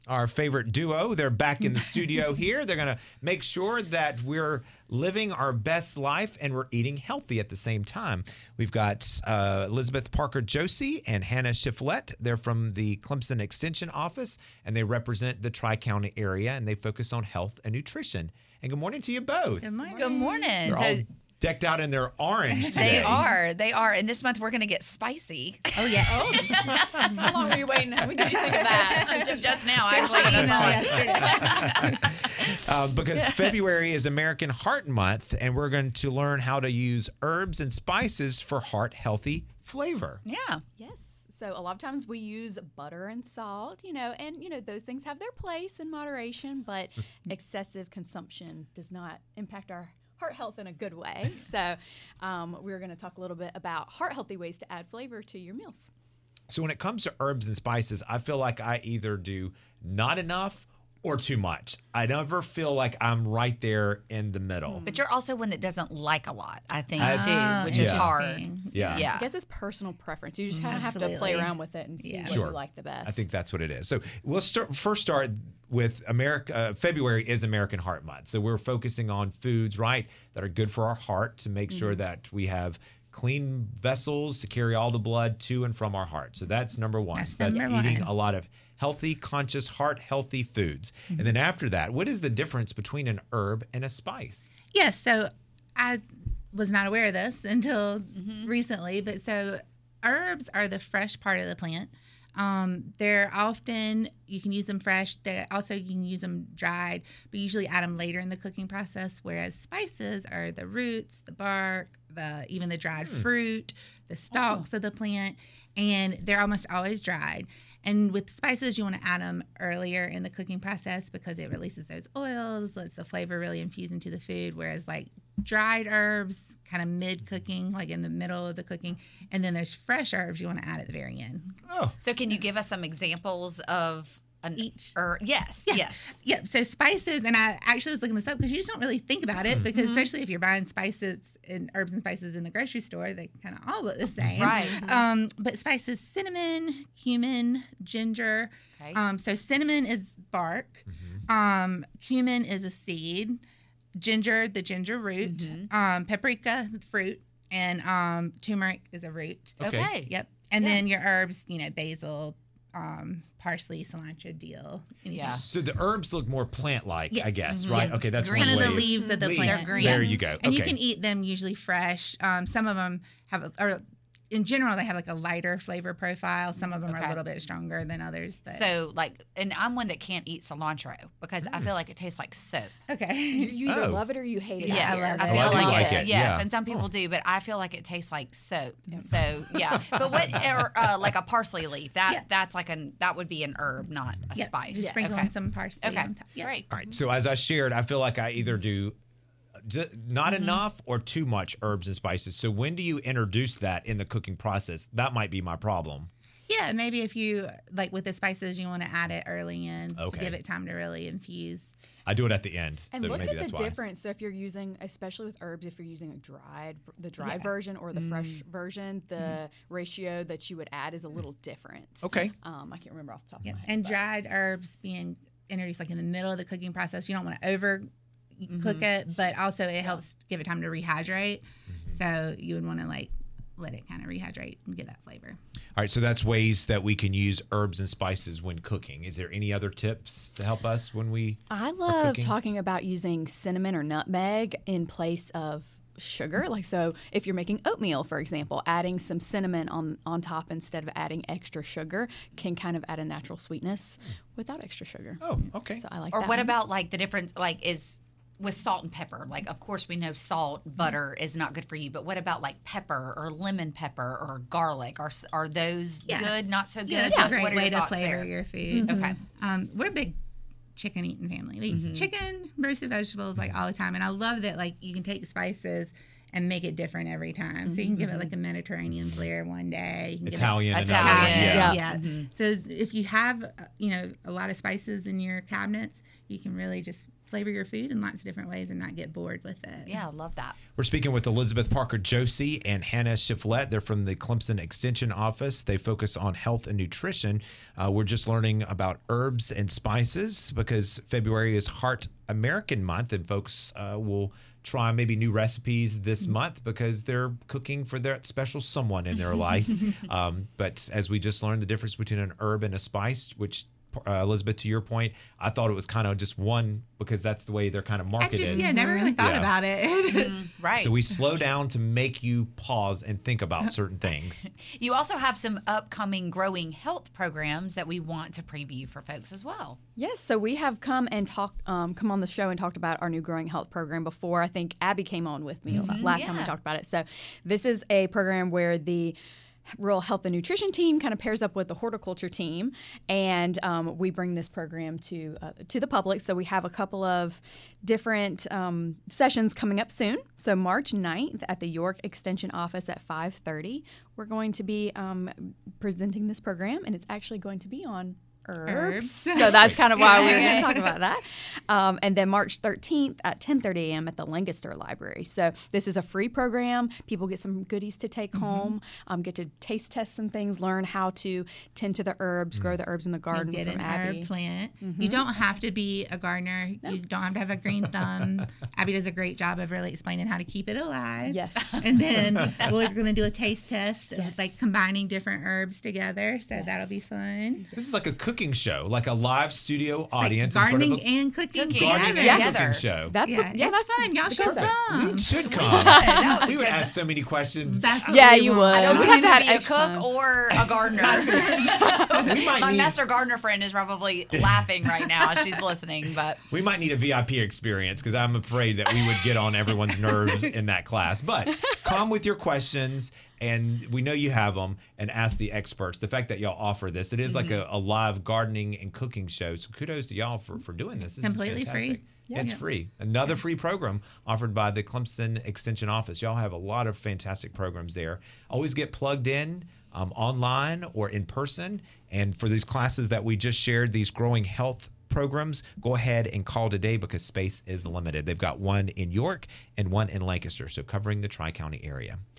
Our favorite duo. They're back in the studio here. They're going to make sure that we're living our best life and we're eating healthy at the same time. We've got Elizabeth Parker Josie and Hannah Shiflett. They're from the Clemson Extension Office, and they represent the Tri-County area, and they focus on health and nutrition. And good morning to you both. Good morning. Good morning. They're all decked out in their orange today. They are. And this month we're going to get spicy. Oh, yeah. How long were you waiting? When did you think of that? Just now, actually. Because February is American Heart Month, and we're going to learn how to use herbs and spices for heart-healthy flavor. Yeah. Yes. So a lot of times we use butter and salt, and those things have their place in moderation, but excessive consumption does not impact our heart health in a good way. So we're going to talk a little bit about heart-healthy ways to add flavor to your meals. So when it comes to herbs and spices, I feel like I either do not enough or too much. I never feel like I'm right there in the middle. But you're also one that doesn't like a lot, I think, As- too, which is Yeah. hard. Yeah. Yeah. I guess it's personal preference. You just kind of have to play Absolutely. around with it and see what Sure. you like the best. I think that's what it is. So we'll first start with America. February is American Heart Month. So we're focusing on foods, right, that are good for our heart to make sure that we have clean vessels to carry all the blood to and from our heart. So that's number one. That's So that's number eating one. a lot of healthy, conscious, heart-healthy foods. And then after that, what is the difference between an herb and a spice? Yes, so I was not aware of this until recently, but so herbs are the fresh part of the plant. They're often, you can use them fresh. Also, you can use them dried, but usually add them later in the cooking process, whereas spices are the roots, the bark, even the dried fruit, the stalks of the plant, and they're almost always dried. And with spices, you want to add them earlier in the cooking process because it releases those oils, lets the flavor really infuse into the food. Whereas like dried herbs, kind of mid-cooking, like in the middle of the cooking. And then there's fresh herbs you want to add at the very end. Oh, So can you give us some examples of Each. Yes. Yeah. Yes. Yep. So spices, and I actually was looking this up because you just don't really think about it because especially if you're buying spices and herbs and spices in the grocery store, they kind of all look the same. Right. But spices, cinnamon, cumin, ginger. Okay. So cinnamon is bark. Cumin is a seed. Ginger, the ginger root. Paprika, the fruit. And turmeric is a root. okay. Yep. And then your herbs, basil, parsley, cilantro, dill. Yeah. So the herbs look more plant-like, I Yes. guess, right? Yeah. Okay, that's Green. one Kind of way. the leaves of the Leaves. plant. They're green. There you go. And okay. you can eat them usually fresh. Some of them or in general, they have like a lighter flavor profile. Some of them are Okay. a little bit stronger than others. But So, and I'm one that can't eat cilantro because I feel like it tastes like soap. okay. You either Oh. love it or you hate it. Yes, I love I it. feel Oh, I do like, like it. it, Yes, yeah. and some people do, but I feel like it tastes like soap. So yeah, but what or like a parsley leaf that's like that would be an herb, not a Yep. spice. Just sprinkle okay. in some parsley Okay, on top. Yep. great. All right. So as I shared, I feel like I either do not enough or too much herbs and spices. So when do you introduce that in the cooking process? That might be my problem. Yeah, maybe if you, like with the spices, you want to add it early in Okay. to give it time to really infuse. I do it at the end. And so look maybe at that's the why. difference. So if you're using, especially with herbs, if you're using the dried version or the fresh version, the ratio that you would add is a little different. Okay. I can't remember off the top Yep. of my head. And but- dried herbs being introduced like in the middle of the cooking process. You don't want to over cook it, but also it helps give it time to rehydrate. So you would want to like let it kind of rehydrate and get that flavor. All right. So that's ways that we can use herbs and spices when cooking. Is there any other tips to help us when we I are love cooking? talking about using cinnamon or nutmeg in place of sugar. Like, so if you're making oatmeal, for example, adding some cinnamon on top instead of adding extra sugar can kind of add a natural sweetness without extra sugar. Oh, okay. So I like Or that what one. about like the difference? Like is with salt and pepper. Like, of course, we know salt, butter is not good for you. But what about like pepper or lemon pepper or garlic? Are those good? Not so good? Yeah, that's a great What are your way to thoughts flavor there? your food. Okay. We're a big chicken eating family. We eat chicken, roasted vegetables like all the time. And I love that like you can take spices and make it different every time. So you can give it like a Mediterranean flair one day. You can give it Italian. another. Italian, Yeah. Yeah. So if you have, a lot of spices in your cabinets, you can really just flavor your food in lots of different ways and not get bored with it. Yeah, I love that. We're speaking with Elizabeth Parker Josie and Hannah Shiflett. They're from the Clemson Extension Office. They focus on health and nutrition. We're just learning about herbs and spices because February is Heart American Month, and folks will try maybe new recipes this month because they're cooking for that special someone in their life. But as we just learned, the difference between an herb and a spice, which Elizabeth, to your point, I thought it was kind of just one because that's the way they're kind of marketed. Never really thought about it. Right. So we slow down to make you pause and think about certain things. You also have some upcoming growing health programs that we want to preview for folks as well. Yes, so we have come and come on the show and talked about our new growing health program before. I think Abby came on with me last time we talked about it. So this is a program where the rural health and nutrition team kind of pairs up with the horticulture team, and we bring this program to the public. So we have a couple of different sessions coming up soon. So March 9th at the York Extension Office at 5:30, we're going to be presenting this program, and it's actually going to be on herbs. So that's kind of why we were going to talk about that. And then March 13th at 10:30 a.m. at the Lancaster Library. So this is a free program. People get some goodies to take home, get to taste test some things, learn how to tend to the herbs, grow the herbs in the garden Get from an Abby. herb plant. You don't have to be a gardener. You don't have to have a green thumb. Abby does a great job of really explaining how to keep it alive. Yes. And then we're going to do a taste test of like combining different herbs together. So that'll be fun. This is like a cooking show, like a live studio audience Like gardening in front of and cooking gardening together. and cooking show. That's It's fun. Y'all should come. We should come. That We would because- ask so many questions. That's what Yeah, we you want. would. I don't We claim have to be a extra cook time. or a gardener. We might My need, master gardener friend is probably laughing right now as she's listening, but we might need a VIP experience because I'm afraid that we would get on everyone's nerves in that class. But come with your questions, and we know you have them, and ask the experts. The fact that y'all offer this, it is like a live gardening and cooking show. So kudos to y'all for doing this. This Completely is fantastic. free. It's free. Another free program offered by the Clemson Extension Office. Y'all have a lot of fantastic programs there. Always get plugged in online or in person. And for these classes that we just shared, these growing health programs, go ahead and call today because space is limited. They've got one in York and one in Lancaster, so covering the Tri-County area.